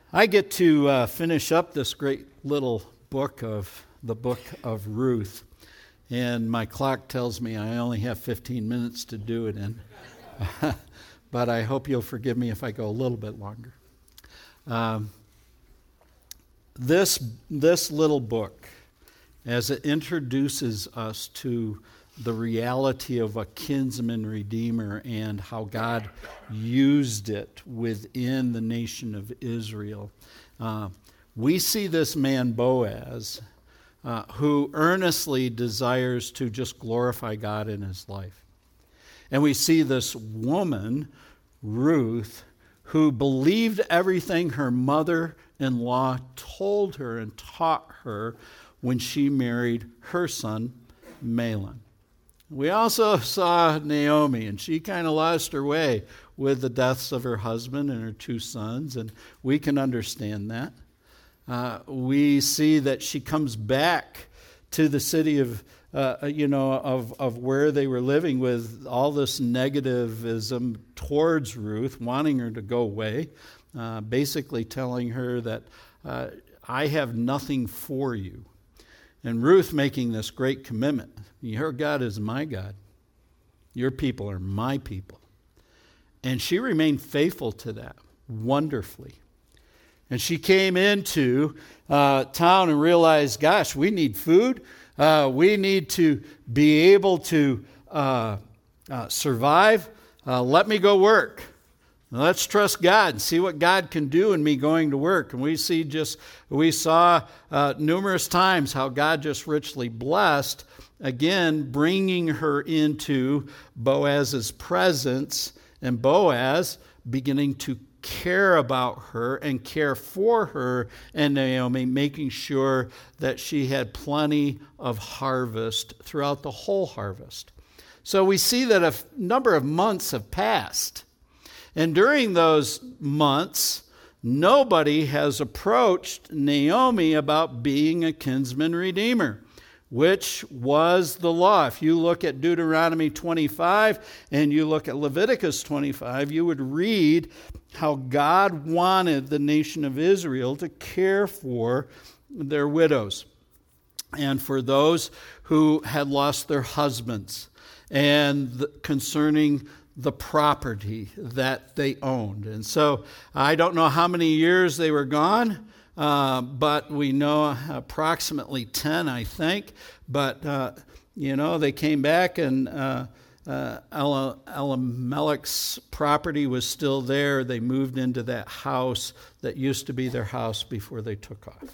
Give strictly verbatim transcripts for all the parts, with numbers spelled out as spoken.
I get to uh, finish up this great little book of the book of Ruth, and my clock tells me I only have fifteen minutes to do it in, but I hope you'll forgive me if I go a little bit longer. Um, this this little book, as it introduces us to the reality of a kinsman redeemer and how God used it within the nation of Israel. Uh, we see this man Boaz, uh, who earnestly desires to just glorify God in his life. And we see this woman, Ruth, who believed everything her mother-in-law told her and taught her when she married her son, Mahlon. We also saw Naomi, and she kind of lost her way with the deaths of her husband and her two sons, and we can understand that. Uh, we see that she comes back to the city of, uh, you know, of, of where they were living with all this negativism towards Ruth, wanting her to go away, uh, basically telling her that uh, I have nothing for you. And Ruth making this great commitment. Your God is my God. Your people are my people. And she remained faithful to that wonderfully. And she came into uh, town and realized, gosh, we need food. Uh, we need to be able to uh, uh, survive. Uh, let me go work. Let's trust God and see what God can do in me going to work. And we see just, we saw uh, numerous times how God just richly blessed, again, bringing her into Boaz's presence, and Boaz beginning to care about her and care for her, and Naomi making sure that she had plenty of harvest throughout the whole harvest. So we see that a f- number of months have passed. And during those months, nobody has approached Naomi about being a kinsman redeemer, which was the law. If you look at Deuteronomy twenty-five and you look at Leviticus twenty-five, you would read how God wanted the nation of Israel to care for their widows and for those who had lost their husbands, and the, concerning the property that they owned. And so I don't know how many years they were gone, uh, but we know approximately ten, I think. But, uh, you know, they came back, and uh, uh, Elimelech's property was still there. They moved into that house that used to be their house before they took off.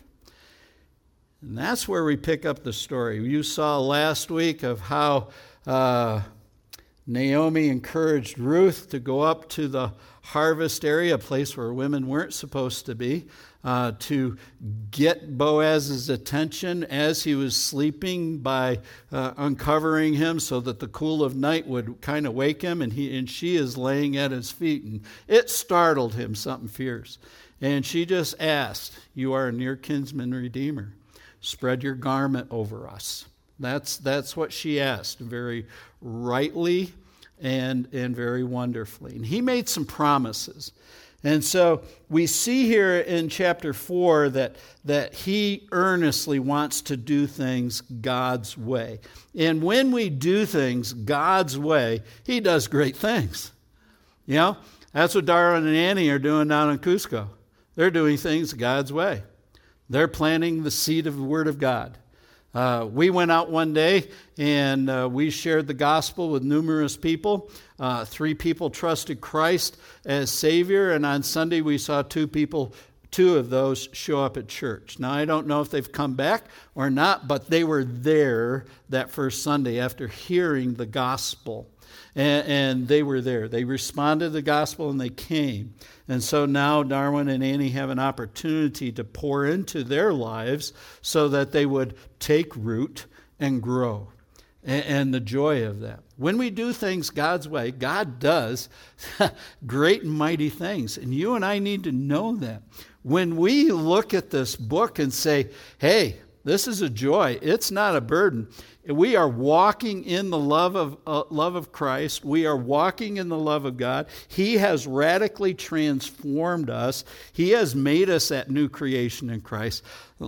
And that's where we pick up the story. You saw last week of how Uh, Naomi encouraged Ruth to go up to the harvest area, a place where women weren't supposed to be, uh, to get Boaz's attention as he was sleeping by uh, uncovering him so that the cool of night would kind of wake him, and he and she is laying at his feet. And it startled him, something fierce. And she just asked, "You are a near kinsman redeemer. Spread your garment over us." That's that's what she asked, very rightly and and very wonderfully. And he made some promises. And so we see here in chapter four that, that he earnestly wants to do things God's way. And when we do things God's way, he does great things. You know, that's what Darwin and Annie are doing down in Cusco. They're doing things God's way. They're planting the seed of the Word of God. Uh, we went out one day and uh, we shared the gospel with numerous people. Uh, three people trusted Christ as Savior, and on Sunday we saw two people, two of those show up at church. Now, I don't know if they've come back or not, but they were there that first Sunday after hearing the gospel. And, and they were there. They responded to the gospel and they came. And so now Darwin and Annie have an opportunity to pour into their lives so that they would take root and grow. And, and the joy of that. When we do things God's way, God does great and mighty things. And you and I need to know that. When we look at this book and say, hey, This is a joy. It's not a burden. We are walking in the love of uh, love of Christ. We are walking in the love of God. He has radically transformed us. He has made us that new creation in Christ.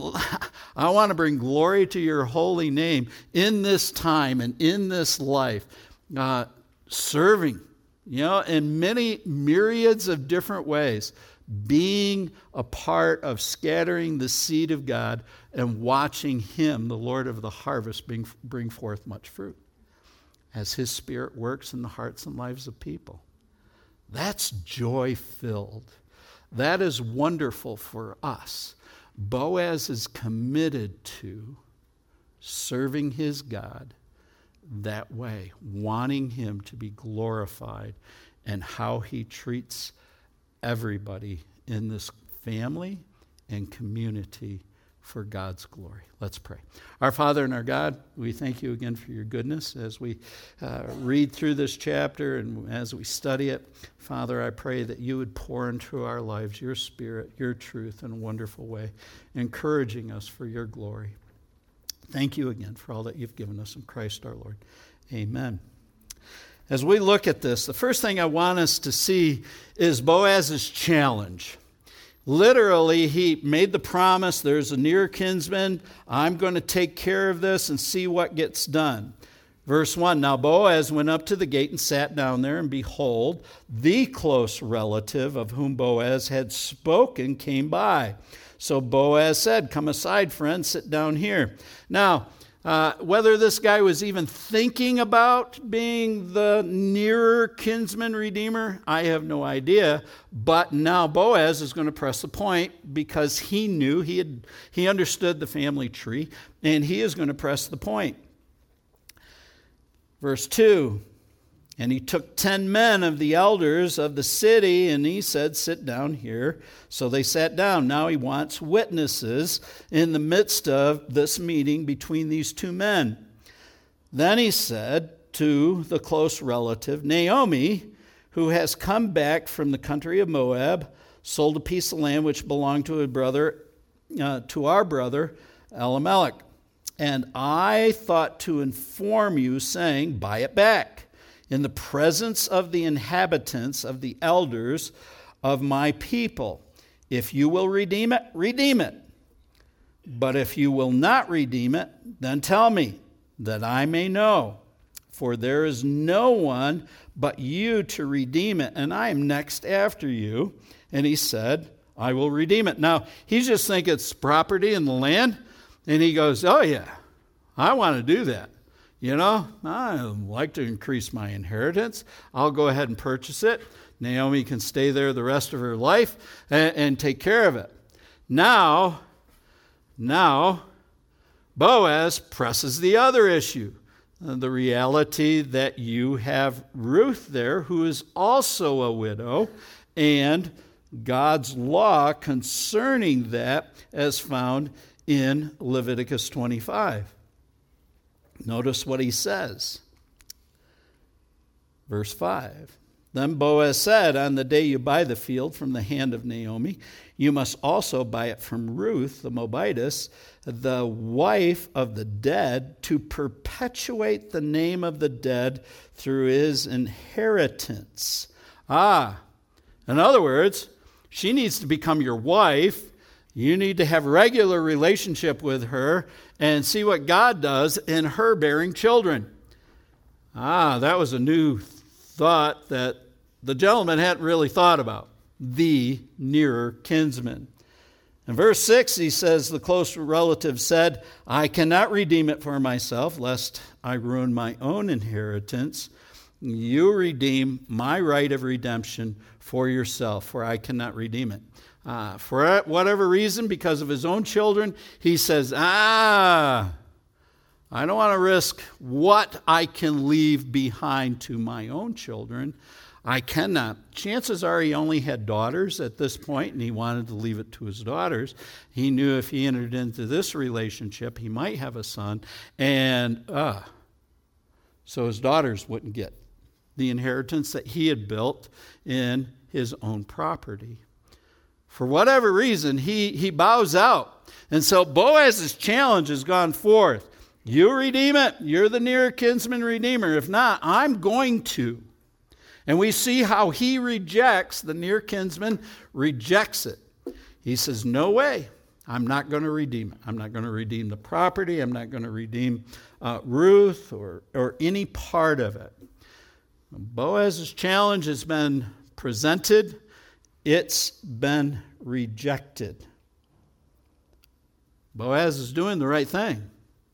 I want to bring glory to your holy name in this time and in this life. Uh, serving, you know, in many myriads of different ways. Being a part of scattering the seed of God and watching Him, the Lord of the harvest, bring, bring forth much fruit as His Spirit works in the hearts and lives of people. That's joy-filled. That is wonderful for us. Boaz is committed to serving his God that way, wanting Him to be glorified and how He treats everybody in this family and community for God's glory. Let's pray. Our Father and our God, we thank you again for your goodness as we uh, read through this chapter and as we study it. Father, I pray that you would pour into our lives your Spirit, your truth in a wonderful way, encouraging us for your glory. Thank you again for all that you've given us in Christ our Lord. Amen. As we look at this, the first thing I want us to see is Boaz's challenge. Literally, he made the promise, there's a near kinsman, I'm going to take care of this and see what gets done. Verse one, now Boaz went up to the gate and sat down there, and behold, the close relative of whom Boaz had spoken came by. So Boaz said, come aside, friend, sit down here. Now, Uh, whether this guy was even thinking about being the nearer kinsman redeemer, I have no idea. But now Boaz is going to press the point because he knew, he had, he understood the family tree, and he is going to press the point. Verse two, and he took ten men of the elders of the city, and he said, sit down here. So they sat down. Now he wants witnesses in the midst of this meeting between these two men. Then he said to the close relative, Naomi, who has come back from the country of Moab, sold a piece of land which belonged to a brother, uh, to our brother Elimelech. And I thought to inform you, saying, buy it back in the presence of the inhabitants, of the elders of my people. If you will redeem it, redeem it. But if you will not redeem it, then tell me, that I may know. For there is no one but you to redeem it, and I am next after you. And he said, I will redeem it. Now, he's just thinking it's property in the land, and he goes, oh yeah, I want to do that. You know, I like to increase my inheritance. I'll go ahead and purchase it. Naomi can stay there the rest of her life and, and take care of it. Now, now, Boaz presses the other issue, uh, the reality that you have Ruth there, who is also a widow, and God's law concerning that as found in Leviticus twenty-five. Notice what he says. Verse five. Then Boaz said, on the day you buy the field from the hand of Naomi, you must also buy it from Ruth, the Moabitess, the wife of the dead, to perpetuate the name of the dead through his inheritance. Ah, in other words, she needs to become your wife. You need to have a regular relationship with her and see what God does in her bearing children. Ah, that was a new thought that the gentleman hadn't really thought about. The nearer kinsman. In verse six, he says, the close relative said, I cannot redeem it for myself, lest I ruin my own inheritance. You redeem my right of redemption for yourself, for I cannot redeem it. Uh, for whatever reason, because of his own children, he says, ah, I don't want to risk what I can leave behind to my own children. I cannot. Chances are he only had daughters at this point, and he wanted to leave it to his daughters. He knew if he entered into this relationship, he might have a son, and uh, so his daughters wouldn't get the inheritance that he had built in his own property. For whatever reason, he, he bows out. And so Boaz's challenge has gone forth. You redeem it. You're the near kinsman redeemer. If not, I'm going to. And we see how he rejects, the near kinsman rejects it. He says, no way. I'm not going to redeem it. I'm not going to redeem the property. I'm not going to redeem uh, Ruth or, or any part of it. Boaz's challenge has been presented. It's been rejected. Boaz is doing the right thing.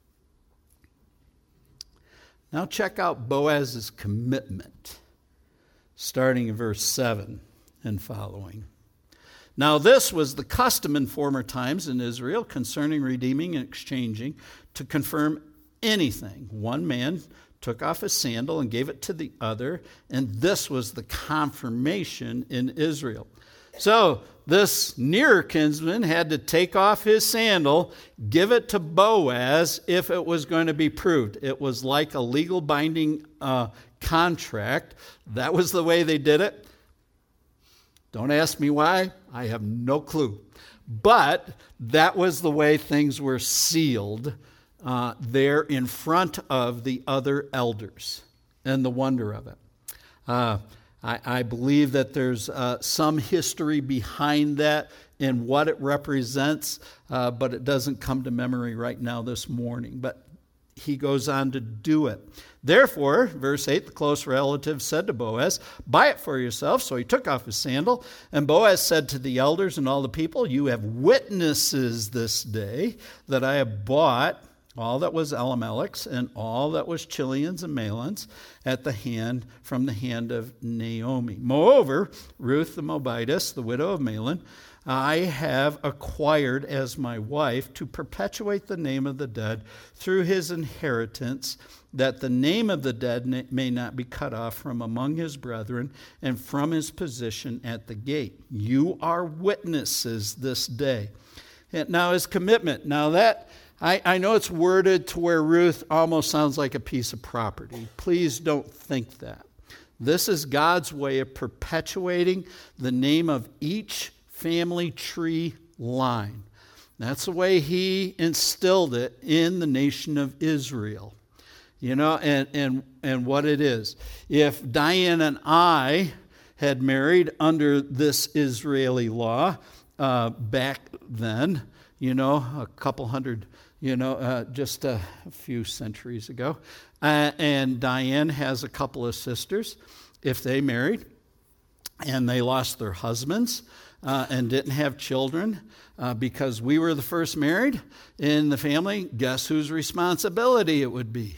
Now check out Boaz's commitment, starting in verse seven and following. Now this was the custom in former times in Israel concerning redeeming and exchanging to confirm anything. One man took off his sandal and gave it to the other, and this was the confirmation in Israel. So this nearer kinsman had to take off his sandal, give it to Boaz if it was going to be proved. It was like a legal binding uh, contract. That was the way they did it. Don't ask me why. I have no clue. But that was the way things were sealed uh, there in front of the other elders, and the wonder of it. Uh, I, I believe that there's uh, some history behind that and what it represents, uh, but it doesn't come to memory right now this morning. But he goes on to do it. Therefore, verse eight, the close relative said to Boaz, buy it for yourself. So he took off his sandal. And Boaz said to the elders and all the people, you have witnesses this day that I have bought all that was Elimelech's and all that was Chilion's and Mahlon's at the hand from the hand of Naomi. Moreover, Ruth the Moabitess, the widow of Mahlon, I have acquired as my wife to perpetuate the name of the dead through his inheritance, that the name of the dead may not be cut off from among his brethren and from his position at the gate. You are witnesses this day. And now his commitment. Now that, I, I know it's worded to where Ruth almost sounds like a piece of property. Please don't think that. This is God's way of perpetuating the name of each family tree line. That's the way he instilled it in the nation of Israel. You know, and, and, and what it is. If Diane and I had married under this Israeli law uh, back then, you know, a couple hundred, you know, uh, just a few centuries ago, uh, and Diane has a couple of sisters, if they married and they lost their husbands, Uh, and didn't have children uh, because we were the first married in the family, guess whose responsibility it would be?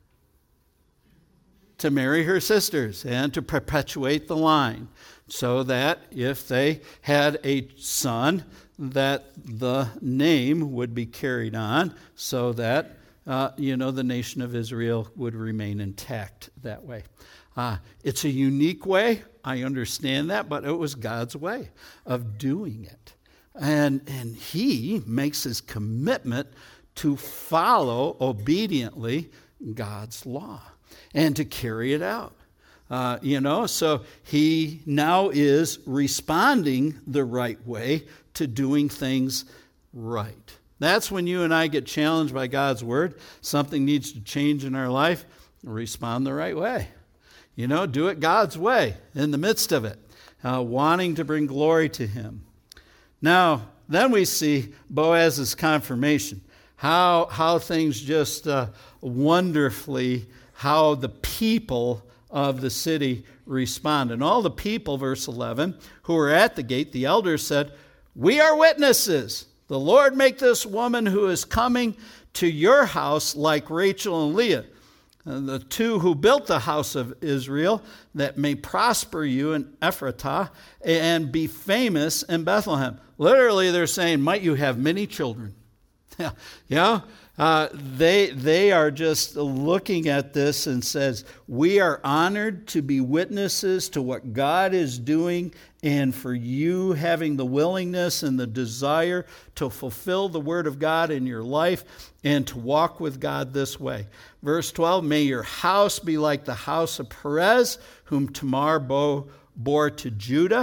To marry her sisters and to perpetuate the line so that if they had a son, that the name would be carried on so that, uh, you know, the nation of Israel would remain intact that way. Uh, it's a unique way. I understand that, but it was God's way of doing it. And, and he makes his commitment to follow obediently God's law and to carry it out. Uh, you know, so he now is responding the right way to doing things right. That's when you and I get challenged by God's word. Something needs to change in our life. Respond the right way. You know, do it God's way in the midst of it, uh, wanting to bring glory to him. Now, then we see Boaz's confirmation, how, how things just uh, wonderfully, how the people of the city respond. And all the people, verse eleven, who were at the gate, the elders said, we are witnesses. The Lord make this woman who is coming to your house like Rachel and Leah, the two who built the house of Israel, that may prosper you in Ephratah and be famous in Bethlehem. Literally, they're saying, might you have many children. Yeah, you know, uh, they, they are just looking at this and says, we are honored to be witnesses to what God is doing, and for you having the willingness and the desire to fulfill the word of God in your life and to walk with God this way. Verse twelve, may your house be like the house of Perez, whom Tamar bore to Judah,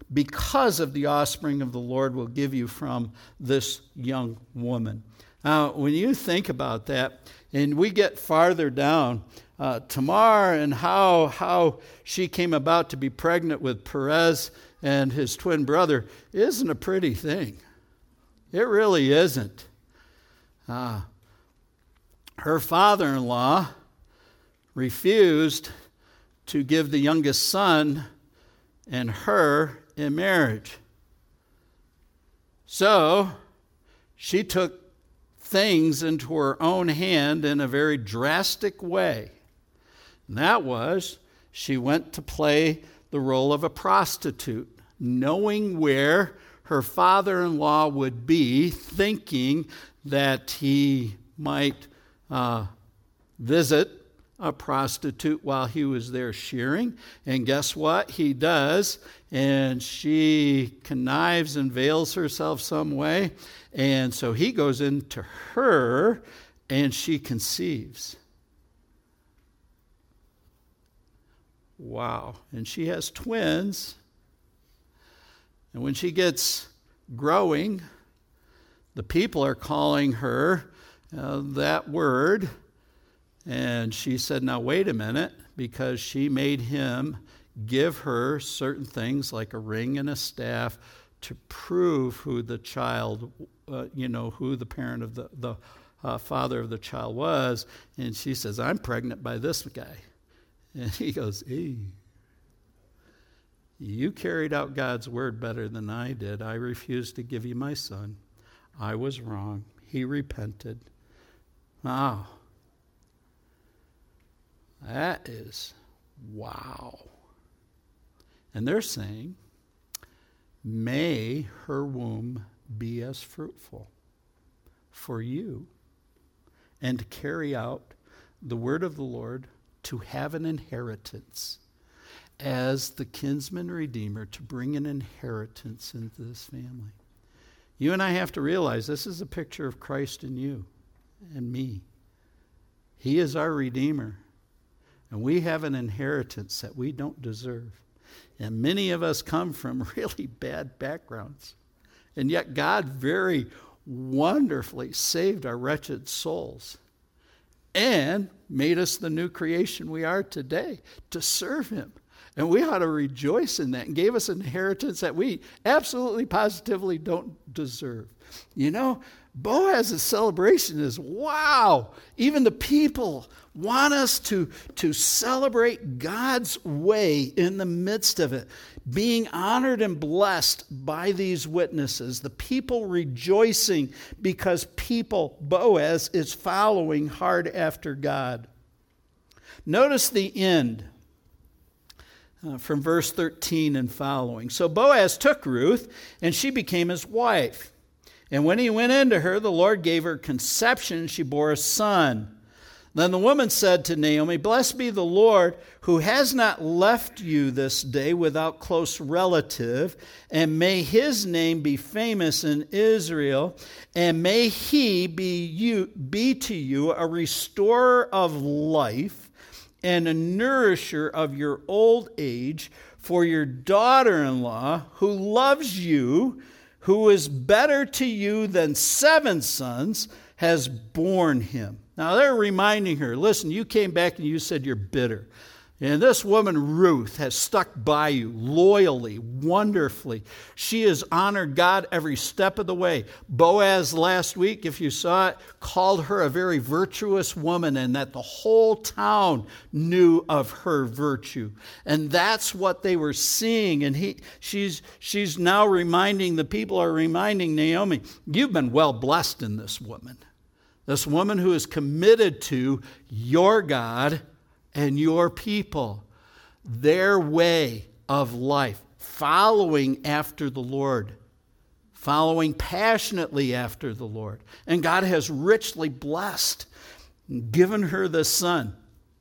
because of the offspring of the Lord will give you from this young woman. Now, when you think about that, and we get farther down, uh, Tamar and how, how she came about to be pregnant with Perez and his twin brother isn't a pretty thing. It really isn't. Uh, her father-in-law refused to give the youngest son and her in marriage. So she took things into her own hand in a very drastic way. And that was, she went to play the role of a prostitute, knowing where her father-in-law would be, thinking that he might uh, visit a prostitute while he was there shearing. And guess what? He does. And she connives and veils herself some way. And so he goes into her and she conceives. Wow. And she has twins. And when she gets growing, the people are calling her uh, that word. And she said, now wait a minute, because she made him give her certain things like a ring and a staff to prove who the child, uh, you know, who the parent of the, the uh, father of the child was. And she says, I'm pregnant by this guy. And he goes, hey, you carried out God's word better than I did. I refused to give you my son. I was wrong. He repented. Wow. That is wow. And they're saying, may her womb be as fruitful for you, and to carry out the word of the Lord, to have an inheritance as the kinsman redeemer, to bring an inheritance into this family. You and I have to realize this is a picture of Christ in you and me. He is our redeemer. And we have an inheritance that we don't deserve. And many of us come from really bad backgrounds. And yet God very wonderfully saved our wretched souls and made us the new creation we are today to serve him. And we ought to rejoice in that, and gave us an inheritance that we absolutely positively don't deserve. You know, Boaz's celebration is wow. Even the people want us to, to celebrate God's way in the midst of it, being honored and blessed by these witnesses. The people rejoicing because people, Boaz, is following hard after God. Notice the end. Uh, from verse thirteen and following. So Boaz took Ruth, and she became his wife. And when he went into her, the Lord gave her conception, and she bore a son. Then the woman said to Naomi, blessed be the Lord, who has not left you this day without close relative, and may his name be famous in Israel, and may he be you be to you a restorer of life, and a nourisher of your old age, for your daughter-in-law, who loves you, who is better to you than seven sons, has borne him. Now they're reminding her, listen, you came back and you said you're bitter. And this woman, Ruth, has stuck by you loyally, wonderfully. She has honored God every step of the way. Boaz last week, if you saw it, called her a very virtuous woman, and that the whole town knew of her virtue. And that's what they were seeing. And he, she's, she's now reminding, the people are reminding Naomi, you've been well blessed in this woman. This woman who is committed to your God and your people, their way of life, following after the Lord, following passionately after the Lord. And God has richly blessed and given her the son.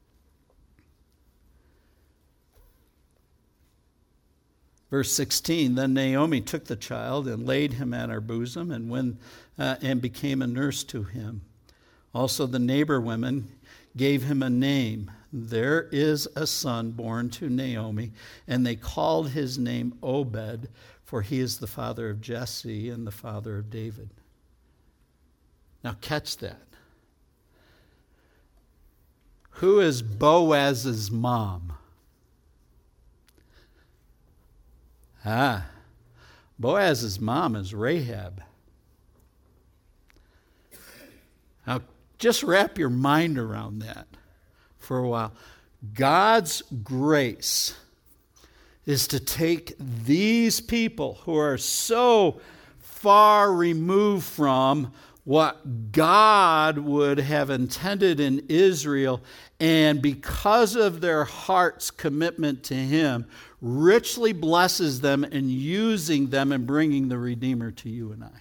Verse sixteen, then Naomi took the child and laid him at her bosom, and when uh, and became a nurse to him. Also the neighbor women gave him a name. there is a son born to Naomi, and they called his name Obed, for he is the father of Jesse and the father of David. Now catch that. Who is Boaz's mom? Ah, Boaz's mom is Rahab. Now, just wrap your mind around that for a while. God's grace is to take these people who are so far removed from what God would have intended in Israel, and because of their heart's commitment to Him, richly blesses them and using them and bringing the Redeemer to you and I.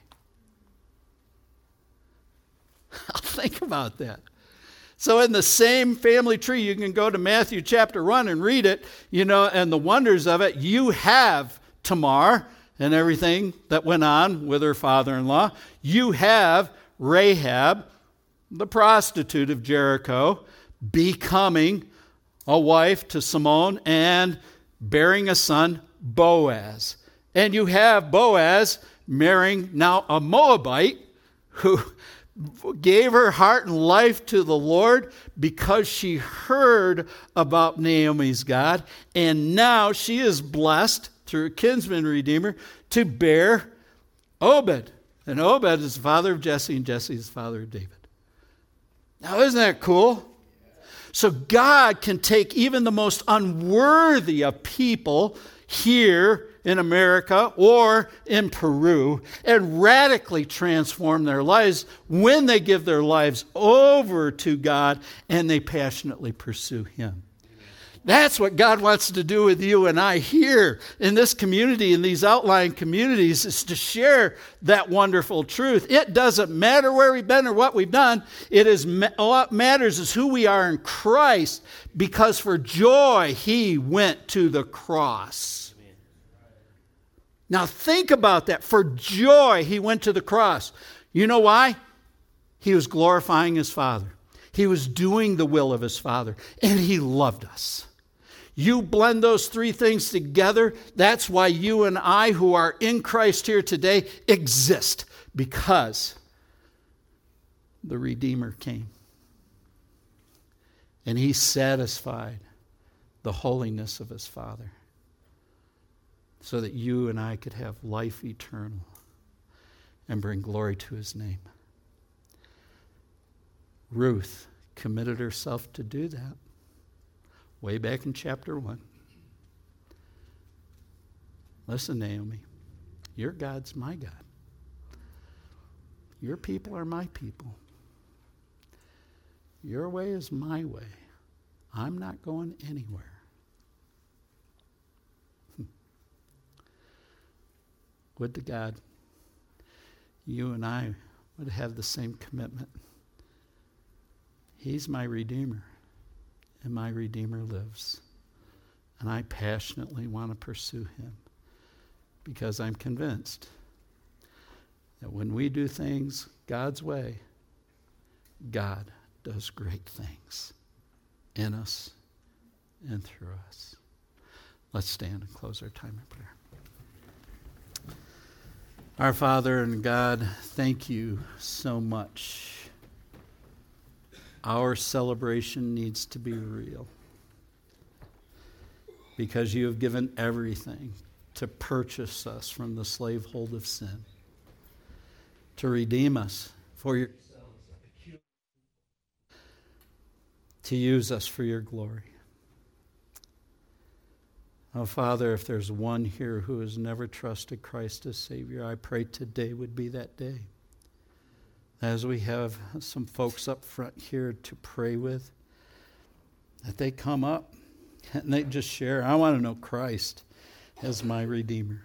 Think about that. So in the same family tree, you can go to Matthew chapter one and read it, you know, and the wonders of it. You have Tamar and everything that went on with her father-in-law. You have Rahab, the prostitute of Jericho, becoming a wife to Salmon and bearing a son, Boaz. And you have Boaz marrying now a Moabite who gave her heart and life to the Lord because she heard about Naomi's God. And now she is blessed through a kinsman redeemer to bear Obed. And Obed is the father of Jesse, and Jesse is the father of David. Now, isn't that cool? So God can take even the most unworthy of people here in America or in Peru and radically transform their lives when they give their lives over to God and they passionately pursue Him. That's what God wants to do with you and I here in this community, in these outlying communities, is to share that wonderful truth. It doesn't matter where we've been or what we've done. It is what matters is who we are in Christ, because for joy He went to the cross. Amen. Now think about that. For joy He went to the cross. You know why? He was glorifying His Father. He was doing the will of His Father, and He loved us. You blend those three things together, that's why you and I who are in Christ here today exist, because the Redeemer came. And He satisfied the holiness of His Father so that you and I could have life eternal and bring glory to His name. Ruth committed herself to do that. Way back in chapter one. Listen, Naomi, your God's my God. Your people are my people. Your way is my way. I'm not going anywhere. Would to God you and I would have the same commitment. He's my Redeemer. And my Redeemer lives. And I passionately want to pursue Him because I'm convinced that when we do things God's way, God does great things in us and through us. Let's stand and close our time in prayer. Our Father and God, thank you so much. Our celebration needs to be real because you have given everything to purchase us from the slavehold of sin, to redeem us for your, to use us for your glory. Oh, Father, if there's one here who has never trusted Christ as Savior, I pray today would be that day. As we have some folks up front here to pray with, that they come up and they just share, I want to know Christ as my Redeemer.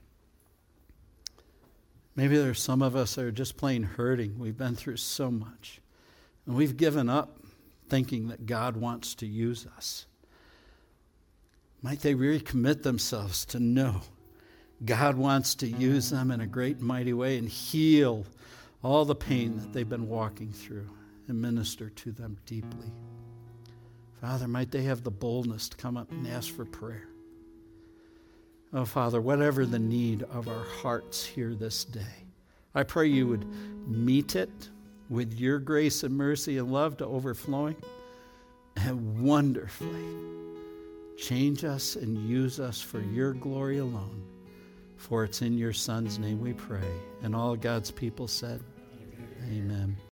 Maybe there's some of us that are just plain hurting. We've been through so much. And we've given up thinking that God wants to use us. Might they really commit themselves to know God wants to use them in a great and mighty way and heal all the pain that they've been walking through and minister to them deeply. Father, might they have the boldness to come up and ask for prayer. Oh, Father, whatever the need of our hearts here this day, I pray you would meet it with your grace and mercy and love to overflowing, and wonderfully change us and use us for your glory alone. For it's in your Son's name we pray. And all God's people said,